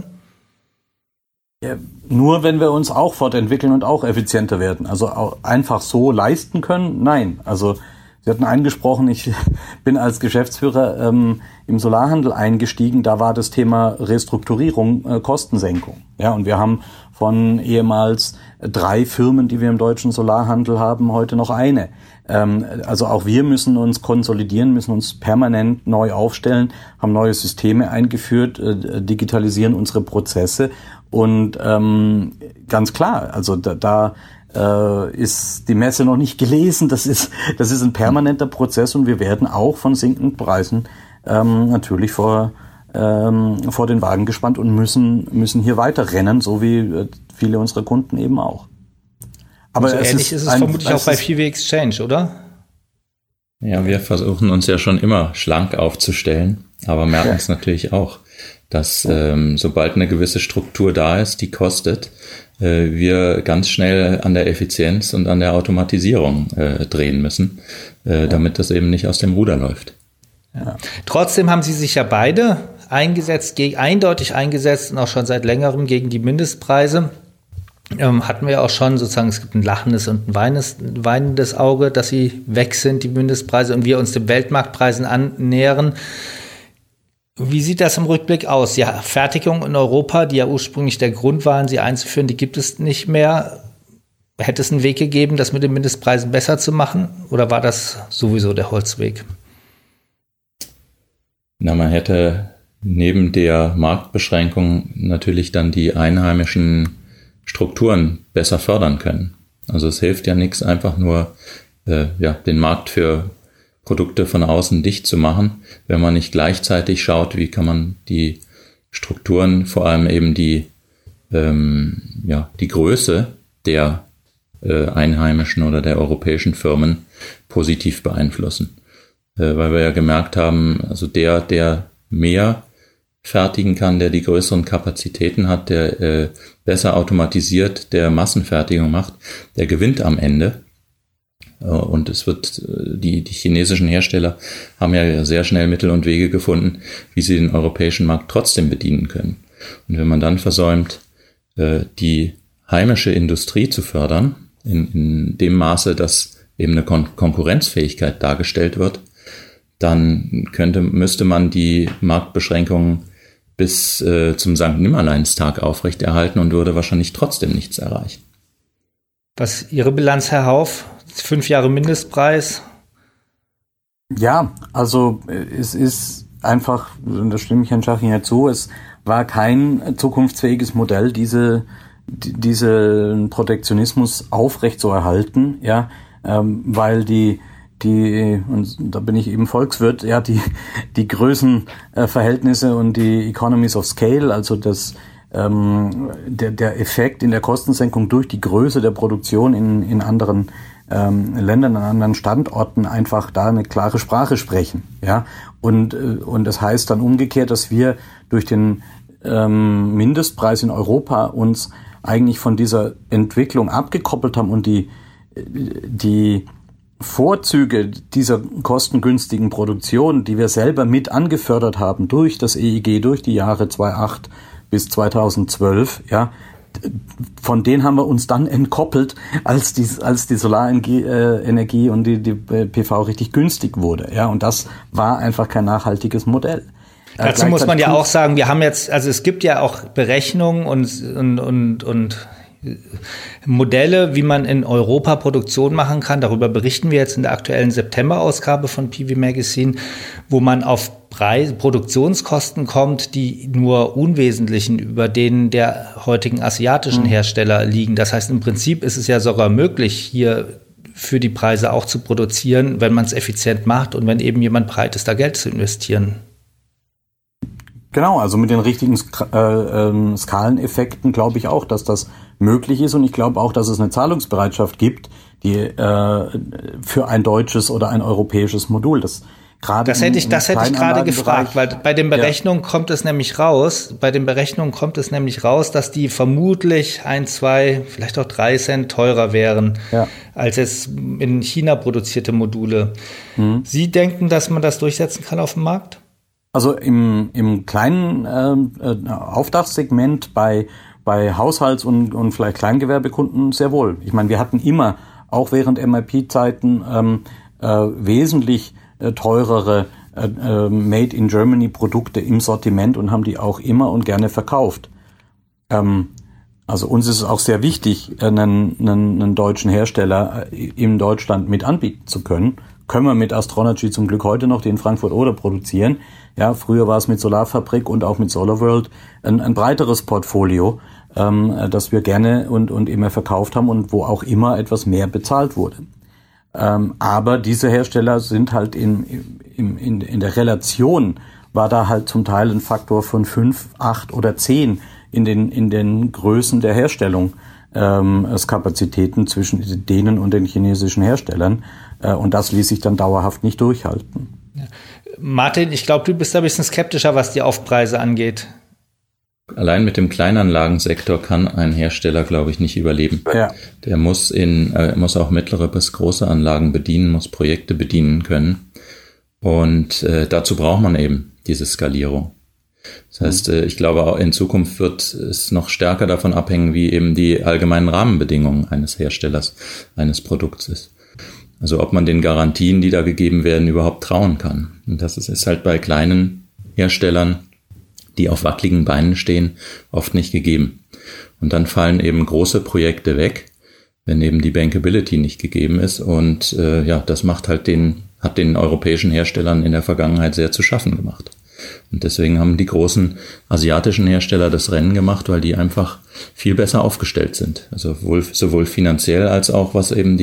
Ja, nur wenn wir uns auch fortentwickeln und auch effizienter werden. Also auch einfach so leisten können? Nein. Also Sie hatten angesprochen, ich bin als Geschäftsführer im Solarhandel eingestiegen. Da war das Thema Restrukturierung, Kostensenkung. Ja, und wir haben von ehemals 3 Firmen, die wir im deutschen Solarhandel haben, heute noch eine. Also auch wir müssen uns konsolidieren, müssen uns permanent neu aufstellen, haben neue Systeme eingeführt, digitalisieren unsere Prozesse und ganz klar, also da ist die Messe noch nicht gelesen, das ist ein permanenter Prozess, und wir werden auch von sinkenden Preisen natürlich vor den Wagen gespannt und müssen hier weiter rennen, so wie viele unserer Kunden eben auch. Aber so ähnlich ist es vermutlich auch bei PV Exchange, oder? Ja, wir versuchen uns ja schon immer schlank aufzustellen, aber merken es natürlich auch, dass sobald eine gewisse Struktur da ist, die kostet, wir ganz schnell an der Effizienz und an der Automatisierung drehen müssen, damit das eben nicht aus dem Ruder läuft. Ja. Trotzdem haben Sie sich ja beide eindeutig eingesetzt und auch schon seit längerem gegen die Mindestpreise. Hatten wir auch schon sozusagen, es gibt ein lachendes und ein weinendes Auge, dass sie weg sind, die Mindestpreise, und wir uns den Weltmarktpreisen annähern. Wie sieht das im Rückblick aus? Ja, Fertigung in Europa, die ja ursprünglich der Grund waren, sie einzuführen, die gibt es nicht mehr. Hätte es einen Weg gegeben, das mit den Mindestpreisen besser zu machen? Oder war das sowieso der Holzweg? Na, man hätte neben der Marktbeschränkung natürlich dann die einheimischen Strukturen besser fördern können. Also es hilft ja nichts, einfach nur den Markt für Produkte von außen dicht zu machen, wenn man nicht gleichzeitig schaut, wie kann man die Strukturen, vor allem eben die Größe der einheimischen oder der europäischen Firmen positiv beeinflussen. Weil wir ja gemerkt haben, also der mehr fertigen kann, der die größeren Kapazitäten hat, der besser automatisiert, der Massenfertigung macht, der gewinnt am Ende. Und es wird, die chinesischen Hersteller haben ja sehr schnell Mittel und Wege gefunden, wie sie den europäischen Markt trotzdem bedienen können. Und wenn man dann versäumt, die heimische Industrie zu fördern, in dem Maße, dass eben eine Konkurrenzfähigkeit dargestellt wird, dann müsste man die Marktbeschränkungen bis zum Sankt-Nimmerleinstag aufrechterhalten und würde wahrscheinlich trotzdem nichts erreichen. Was ist Ihre Bilanz, Herr Hauff? 5 Jahre Mindestpreis? Ja, also es ist einfach, da stimme ich Herrn Schaching ja zu, es war kein zukunftsfähiges Modell, diesen Protektionismus aufrecht zu erhalten, ja, weil die, und da bin ich eben Volkswirt, ja, die Größenverhältnisse und die Economies of Scale, also der Effekt in der Kostensenkung durch die Größe der Produktion in anderen Ländern, an anderen Standorten einfach da eine klare Sprache sprechen, ja, und das heißt dann umgekehrt, dass wir durch den Mindestpreis in Europa uns eigentlich von dieser Entwicklung abgekoppelt haben und die Vorzüge dieser kostengünstigen Produktion, die wir selber mit angefördert haben durch das EEG, durch die Jahre 2008 bis 2012, ja, von denen haben wir uns dann entkoppelt, als die Solarenergie und die PV richtig günstig wurde, ja, und das war einfach kein nachhaltiges Modell. Dazu muss man ja auch sagen, wir haben jetzt, also es gibt ja auch Berechnungen und Modelle, wie man in Europa Produktion machen kann. Darüber berichten wir jetzt in der aktuellen September-Ausgabe von PV Magazine, wo man auf Produktionskosten kommt, die nur unwesentlichen über denen der heutigen asiatischen Hersteller liegen. Das heißt, im Prinzip ist es ja sogar möglich, hier für die Preise auch zu produzieren, wenn man es effizient macht und wenn eben jemand bereit ist, da Geld zu investieren. Genau, also mit den richtigen Skaleneffekten glaube ich auch, dass das möglich ist, und ich glaube auch, dass es eine Zahlungsbereitschaft gibt, die für ein deutsches oder ein europäisches Modul. Das hätte ich gerade gefragt, weil bei den Berechnungen kommt es nämlich raus, dass die vermutlich 1, 2, vielleicht auch 3 Cent teurer wären, als es in China produzierte Module. Sie denken, dass man das durchsetzen kann auf dem Markt? Also im kleinen Auftragssegment bei Haushalts- und vielleicht Kleingewerbekunden sehr wohl. Ich meine, wir hatten immer, auch während MIP-Zeiten, wesentlich teurere Made-in-Germany-Produkte im Sortiment und haben die auch immer und gerne verkauft. Also uns ist es auch sehr wichtig, einen deutschen Hersteller in Deutschland mit anbieten zu können. Können wir mit Astronergy zum Glück heute noch, die in Frankfurt Oder produzieren. Ja, früher war es mit Solarfabrik und auch mit SolarWorld ein breiteres Portfolio, das wir gerne und immer verkauft haben und wo auch immer etwas mehr bezahlt wurde. Aber diese Hersteller sind halt in der Relation, war da halt zum Teil ein Faktor von 5, 8 oder 10 in den Größen der Herstellung, Kapazitäten zwischen denen und den chinesischen Herstellern. Und das ließ sich dann dauerhaft nicht durchhalten. Ja. Martin, ich glaube, du bist ein bisschen skeptischer, was die Aufpreise angeht. Allein mit dem Kleinanlagensektor kann ein Hersteller, glaube ich, nicht überleben. Ja. Der muss auch mittlere bis große Anlagen bedienen, muss Projekte bedienen können. Und dazu braucht man eben diese Skalierung. Das heißt, ich glaube, auch in Zukunft wird es noch stärker davon abhängen, wie eben die allgemeinen Rahmenbedingungen eines Herstellers, eines Produkts ist. Also ob man den Garantien, die da gegeben werden, überhaupt trauen kann. Und das ist halt bei kleinen Herstellern, die auf wackeligen Beinen stehen, oft nicht gegeben. Und dann fallen eben große Projekte weg, wenn eben die Bankability nicht gegeben ist. Und das hat den europäischen Herstellern in der Vergangenheit sehr zu schaffen gemacht. Und deswegen haben die großen asiatischen Hersteller das Rennen gemacht, weil die einfach viel besser aufgestellt sind. Also sowohl finanziell als auch was eben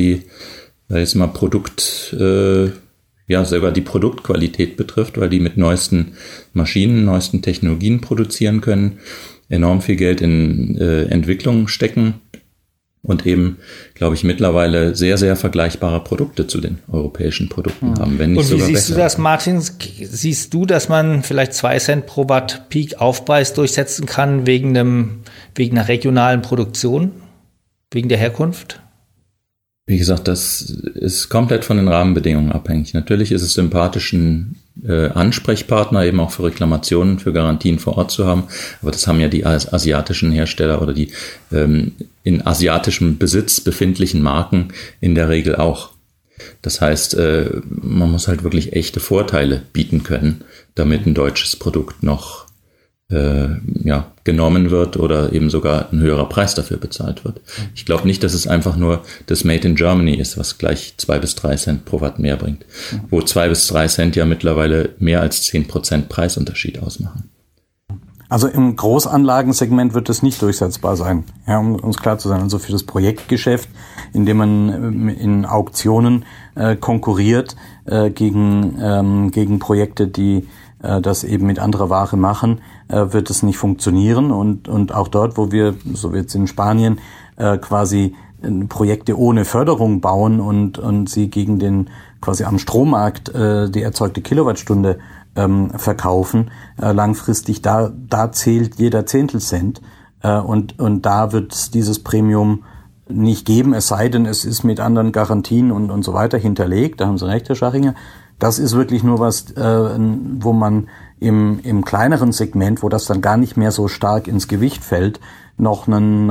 sogar die Produktqualität betrifft, weil die mit neuesten Maschinen, neuesten Technologien produzieren können, enorm viel Geld in Entwicklung stecken und eben, glaube ich, mittlerweile sehr, sehr vergleichbare Produkte zu den europäischen Produkten haben, wenn nicht sogar besser. Und wie siehst du das, Martin? Siehst du, dass man vielleicht 2 Cent pro Watt Peak Aufpreis durchsetzen kann wegen einer regionalen Produktion, wegen der Herkunft? Wie gesagt, das ist komplett von den Rahmenbedingungen abhängig. Natürlich ist es sympathisch, einen Ansprechpartner eben auch für Reklamationen, für Garantien vor Ort zu haben. Aber das haben ja die asiatischen Hersteller oder die in asiatischem Besitz befindlichen Marken in der Regel auch. Das heißt, man muss halt wirklich echte Vorteile bieten können, damit ein deutsches Produkt noch genommen wird oder eben sogar ein höherer Preis dafür bezahlt wird. Ich glaube nicht, dass es einfach nur das Made in Germany ist, was gleich 2 bis 3 Cent pro Watt mehr bringt, wo 2 bis 3 Cent ja mittlerweile mehr als 10% Preisunterschied ausmachen. Also im Großanlagensegment wird das nicht durchsetzbar sein, ja, um uns klar zu sein. Also für das Projektgeschäft, in dem man in Auktionen konkurriert gegen Projekte, die das eben mit anderer Ware machen, wird es nicht funktionieren. Und auch dort, wo wir, so wie jetzt in Spanien, quasi Projekte ohne Förderung bauen und sie gegen den quasi am Strommarkt die erzeugte Kilowattstunde verkaufen, langfristig, da zählt jeder Zehntelcent, und da wird es dieses Premium nicht geben, es sei denn, es ist mit anderen Garantien und so weiter hinterlegt. Da haben Sie recht, Herr Schachinger. Das ist wirklich nur was, wo man im kleineren Segment, wo das dann gar nicht mehr so stark ins Gewicht fällt, noch einen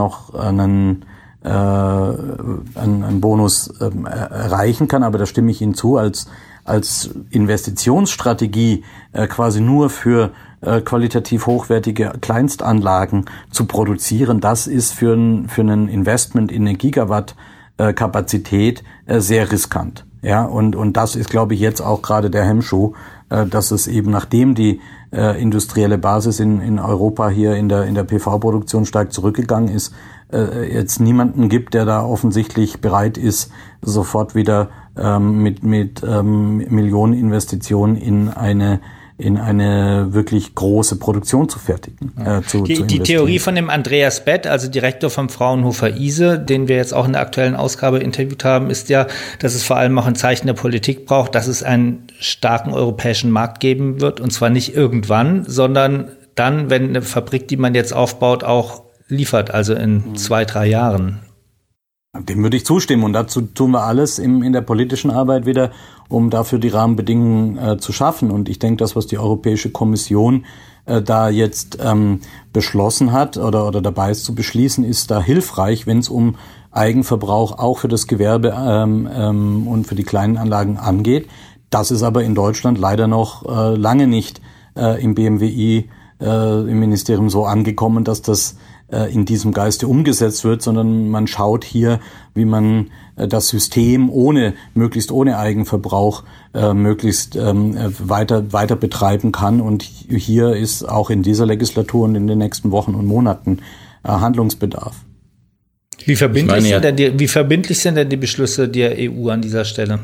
Bonus erreichen kann. Aber da stimme ich Ihnen zu, als Investitionsstrategie quasi nur für qualitativ hochwertige Kleinstanlagen zu produzieren, das ist für ein Investment in eine Gigawatt Kapazität sehr riskant. Ja, und das ist, glaube ich, jetzt auch gerade der Hemmschuh, dass es eben, nachdem die industrielle Basis in Europa hier in der PV-Produktion stark zurückgegangen ist, jetzt niemanden gibt, der da offensichtlich bereit ist, sofort wieder mit Millioneninvestitionen in eine wirklich große Produktion zu fertigen. Die Theorie von dem Andreas Bett, also Direktor vom Fraunhofer ISE, den wir jetzt auch in der aktuellen Ausgabe interviewt haben, ist ja, dass es vor allem auch ein Zeichen der Politik braucht, dass es einen starken europäischen Markt geben wird, und zwar nicht irgendwann, sondern dann, wenn eine Fabrik, die man jetzt aufbaut, auch liefert, also in 2-3 Jahren. Dem würde ich zustimmen, und dazu tun wir alles in der politischen Arbeit wieder, um dafür die Rahmenbedingungen zu schaffen. Und ich denke, das, was die Europäische Kommission da jetzt beschlossen hat oder dabei ist zu beschließen, ist da hilfreich, wenn es um Eigenverbrauch auch für das Gewerbe und für die kleinen Anlagen angeht. Das ist aber in Deutschland leider noch lange nicht im BMWI, im Ministerium so angekommen, dass das in diesem Geiste umgesetzt wird, sondern man schaut hier, wie man das System möglichst ohne Eigenverbrauch möglichst weiter betreiben kann. Und hier ist auch in dieser Legislatur und in den nächsten Wochen und Monaten Handlungsbedarf. Wie verbindlich sind denn die Beschlüsse der EU an dieser Stelle?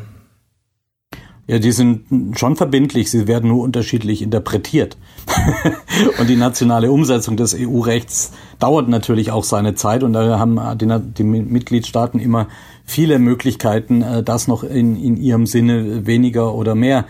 Ja, die sind schon verbindlich, sie werden nur unterschiedlich interpretiert. Und die nationale Umsetzung des EU-Rechts dauert natürlich auch seine Zeit, und da haben die Mitgliedstaaten immer viele Möglichkeiten, das noch in ihrem Sinne weniger oder mehr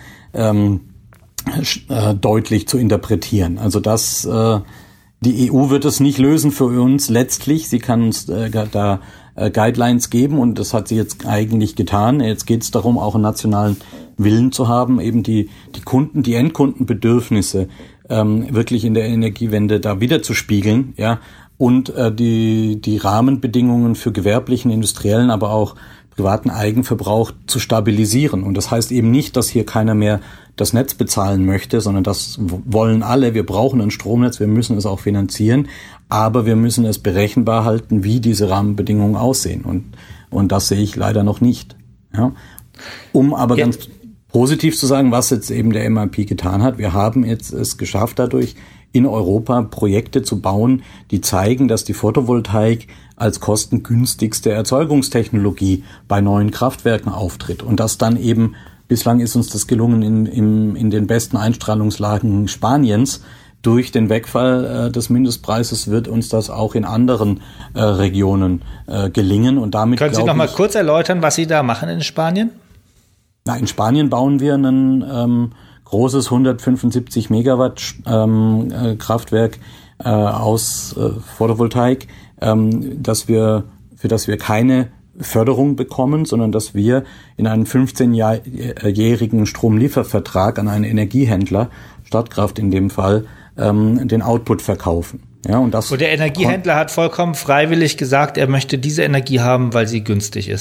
deutlich zu interpretieren. Also die EU wird es nicht lösen für uns letztlich. Sie kann uns da Guidelines geben, und das hat sie jetzt eigentlich getan. Jetzt geht es darum, auch einen nationalen Willen zu haben, eben die Endkundenbedürfnisse wirklich in der Energiewende da wieder zu spiegeln, ja, und die Rahmenbedingungen für gewerblichen, industriellen, aber auch privaten Eigenverbrauch zu stabilisieren. Und das heißt eben nicht, dass hier keiner mehr das Netz bezahlen möchte, sondern das wollen alle. Wir brauchen ein Stromnetz, wir müssen es auch finanzieren, aber wir müssen es berechenbar halten, wie diese Rahmenbedingungen aussehen. Und das sehe ich leider noch nicht. Ja. Um aber ganz positiv zu sagen, was jetzt eben der MIP getan hat, wir haben jetzt es geschafft, dadurch in Europa Projekte zu bauen, die zeigen, dass die Photovoltaik als kostengünstigste Erzeugungstechnologie bei neuen Kraftwerken auftritt. Und das dann eben, bislang ist uns das gelungen in den besten Einstrahlungslagen Spaniens. Durch den Wegfall des Mindestpreises wird uns das auch in anderen Regionen gelingen. Und damit können Sie noch mal kurz erläutern, was Sie da machen in Spanien? In Spanien bauen wir ein großes 175 Megawatt Kraftwerk aus Photovoltaik, für das wir keine Förderung bekommen, sondern dass wir in einem 15-jährigen Stromliefervertrag an einen Energiehändler, Stadtkraft in dem Fall, den Output verkaufen. Ja, und der Energiehändler hat vollkommen freiwillig gesagt, er möchte diese Energie haben, weil sie günstig ist.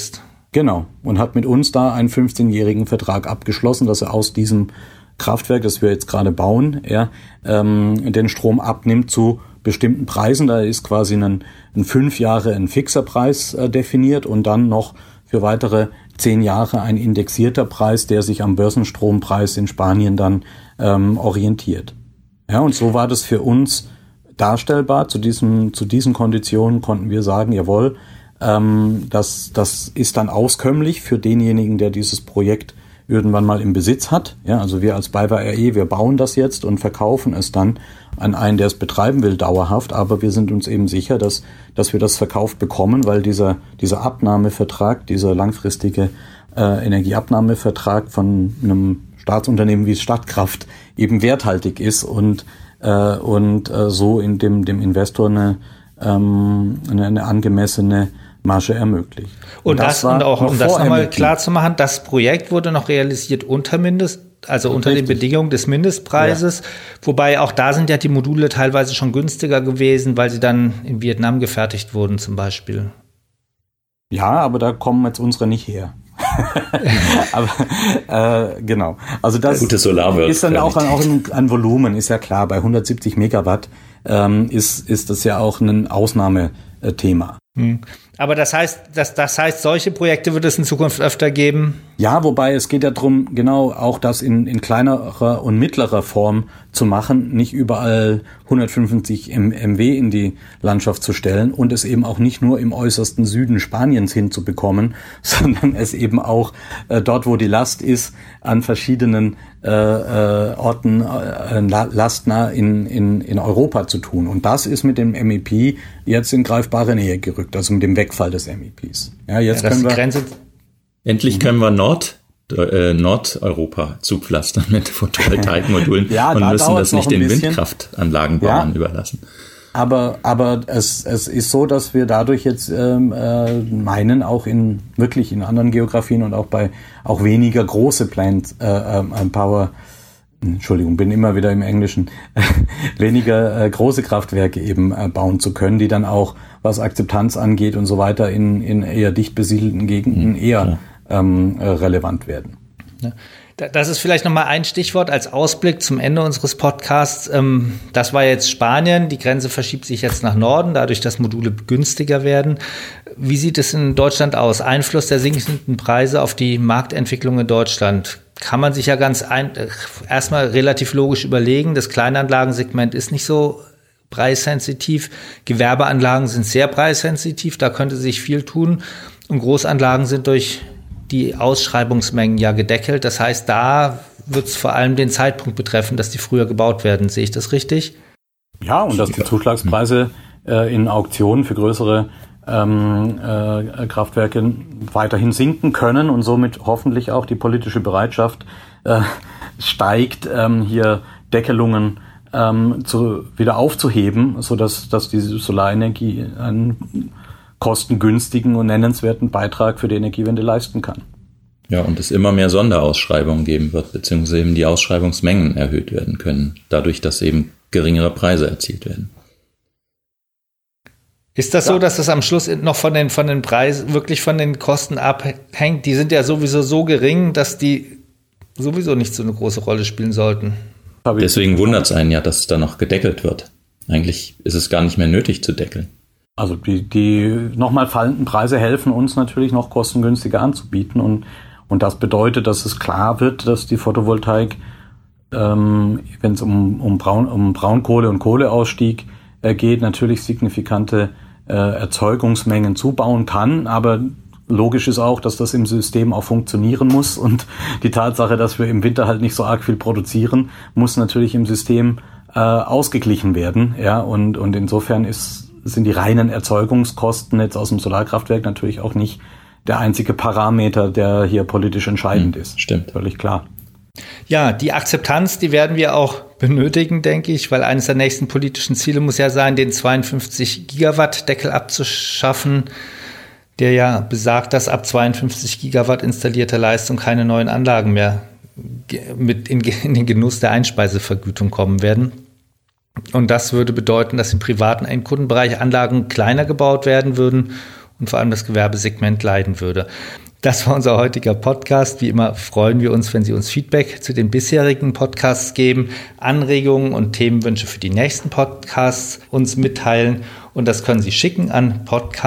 Genau. Und hat mit uns da einen 15-jährigen Vertrag abgeschlossen, dass er aus diesem Kraftwerk, das wir jetzt gerade bauen, den Strom abnimmt zu bestimmten Preisen. Da ist quasi ein 5 Jahre ein fixer Preis definiert und dann noch für weitere 10 Jahre ein indexierter Preis, der sich am Börsenstrompreis in Spanien dann orientiert. Ja, und so war das für uns darstellbar. Zu diesen Konditionen konnten wir sagen, jawohl, das ist dann auskömmlich für denjenigen, der dieses Projekt irgendwann mal im Besitz hat. Ja, also wir als BayWa r.e., wir bauen das jetzt und verkaufen es dann an einen, der es betreiben will, dauerhaft. Aber wir sind uns eben sicher, dass wir das verkauft bekommen, weil dieser Abnahmevertrag, dieser langfristige Energieabnahmevertrag von einem Staatsunternehmen wie Statkraft eben werthaltig ist und so in dem Investor eine angemessene Marge ermöglicht. Und das nochmal klar zu machen, das Projekt wurde noch realisiert unter den Bedingungen des Mindestpreises, wobei auch da sind ja die Module teilweise schon günstiger gewesen, weil sie dann in Vietnam gefertigt wurden zum Beispiel. Ja, aber da kommen jetzt unsere nicht her. Aber genau. Also das ist dann auch ein Volumen, ist ja klar. Bei 170 Megawatt ist das ja auch ein Ausnahmethema. Aber das heißt, solche Projekte wird es in Zukunft öfter geben? Ja, wobei es geht ja darum, genau auch das in kleinerer und mittlerer Form zu machen, nicht überall 155 MW in die Landschaft zu stellen und es eben auch nicht nur im äußersten Süden Spaniens hinzubekommen, sondern es eben auch dort, wo die Last ist, an verschiedenen Orten lastnah in Europa zu tun. Und das ist mit dem MEP jetzt in greifbare Nähe gerückt, also mit dem Wegfall des MEPs. Ja, jetzt können wir endlich können wir Nordeuropa zupflastern mit Photovoltaikmodulen und müssen das nicht den Windkraftanlagenbauern überlassen. Aber es ist so, dass wir dadurch jetzt meinen, auch in anderen Geografien und auch bei auch weniger große bin immer wieder im Englischen, weniger große Kraftwerke eben bauen zu können, die dann auch, was Akzeptanz angeht und so weiter, in eher dicht besiedelten Gegenden relevant werden. Ja. Das ist vielleicht nochmal ein Stichwort als Ausblick zum Ende unseres Podcasts. Das war jetzt Spanien. Die Grenze verschiebt sich jetzt nach Norden, dadurch, dass Module günstiger werden. Wie sieht es in Deutschland aus? Einfluss der sinkenden Preise auf die Marktentwicklung in Deutschland? Kann man sich ja erstmal relativ logisch überlegen. Das Kleinanlagensegment ist nicht so preissensitiv. Gewerbeanlagen sind sehr preissensitiv. Da könnte sich viel tun. Und Großanlagen sind durch die Ausschreibungsmengen ja gedeckelt. Das heißt, da wird es vor allem den Zeitpunkt betreffen, dass die früher gebaut werden. Sehe ich das richtig? Ja, und dass die Zuschlagspreise in Auktionen für größere Kraftwerke weiterhin sinken können und somit hoffentlich auch die politische Bereitschaft steigt, hier Deckelungen wieder aufzuheben, sodass diese Solarenergie einen kostengünstigen und nennenswerten Beitrag für die Energiewende leisten kann. Ja, und es immer mehr Sonderausschreibungen geben wird, beziehungsweise eben die Ausschreibungsmengen erhöht werden können, dadurch, dass eben geringere Preise erzielt werden. Ist das so, dass das am Schluss noch von den Preisen, wirklich von den Kosten abhängt? Die sind ja sowieso so gering, dass die sowieso nicht so eine große Rolle spielen sollten. Deswegen wundert es einen ja, dass es da noch gedeckelt wird. Eigentlich ist es gar nicht mehr nötig zu deckeln. Also die nochmal fallenden Preise helfen uns natürlich noch kostengünstiger anzubieten und das bedeutet, dass es klar wird, dass die Photovoltaik, wenn es um Braunkohle und Kohleausstieg geht, natürlich signifikante Erzeugungsmengen zubauen kann, aber logisch ist auch, dass das im System auch funktionieren muss und die Tatsache, dass wir im Winter halt nicht so arg viel produzieren, muss natürlich im System ausgeglichen werden, ja, und insofern sind die reinen Erzeugungskosten jetzt aus dem Solarkraftwerk natürlich auch nicht der einzige Parameter, der hier politisch entscheidend ist. Stimmt. Völlig klar. Ja, die Akzeptanz, die werden wir auch benötigen, denke ich, weil eines der nächsten politischen Ziele muss ja sein, den 52 Gigawatt Deckel abzuschaffen, der ja besagt, dass ab 52 Gigawatt installierter Leistung keine neuen Anlagen mehr mit in den Genuss der Einspeisevergütung kommen werden. Und das würde bedeuten, dass im privaten Endkundenbereich Anlagen kleiner gebaut werden würden und vor allem das Gewerbesegment leiden würde. Das war unser heutiger Podcast. Wie immer freuen wir uns, wenn Sie uns Feedback zu den bisherigen Podcasts geben, Anregungen und Themenwünsche für die nächsten Podcasts uns mitteilen. Und das können Sie schicken an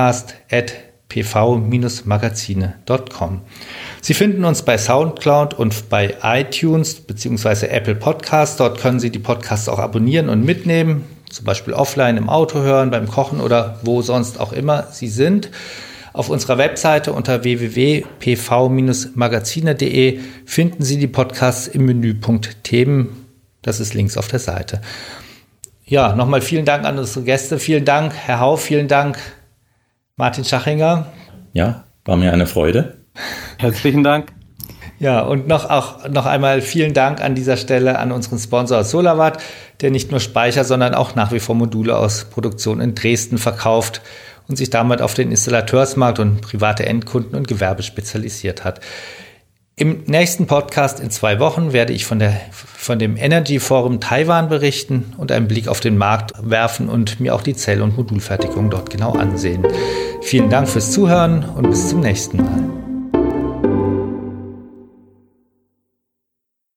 podcast@pv-magazine.com. Sie finden uns bei SoundCloud und bei iTunes bzw. Apple Podcasts. Dort können Sie die Podcasts auch abonnieren und mitnehmen, zum Beispiel offline im Auto hören, beim Kochen oder wo sonst auch immer Sie sind. Auf unserer Webseite unter www.pv-magazine.de finden Sie die Podcasts im Menüpunkt Themen. Das ist links auf der Seite. Ja, nochmal vielen Dank an unsere Gäste. Vielen Dank, Herr Hau, vielen Dank, Martin Schachinger. Ja, war mir eine Freude. Herzlichen Dank. Ja, und noch einmal vielen Dank an dieser Stelle an unseren Sponsor SolarWatt, der nicht nur Speicher, sondern auch nach wie vor Module aus Produktion in Dresden verkauft und sich damit auf den Installateursmarkt und private Endkunden und Gewerbe spezialisiert hat. Im nächsten Podcast in 2 Wochen werde ich von dem Energy Forum Taiwan berichten und einen Blick auf den Markt werfen und mir auch die Zell- und Modulfertigung dort genau ansehen. Vielen Dank fürs Zuhören und bis zum nächsten Mal.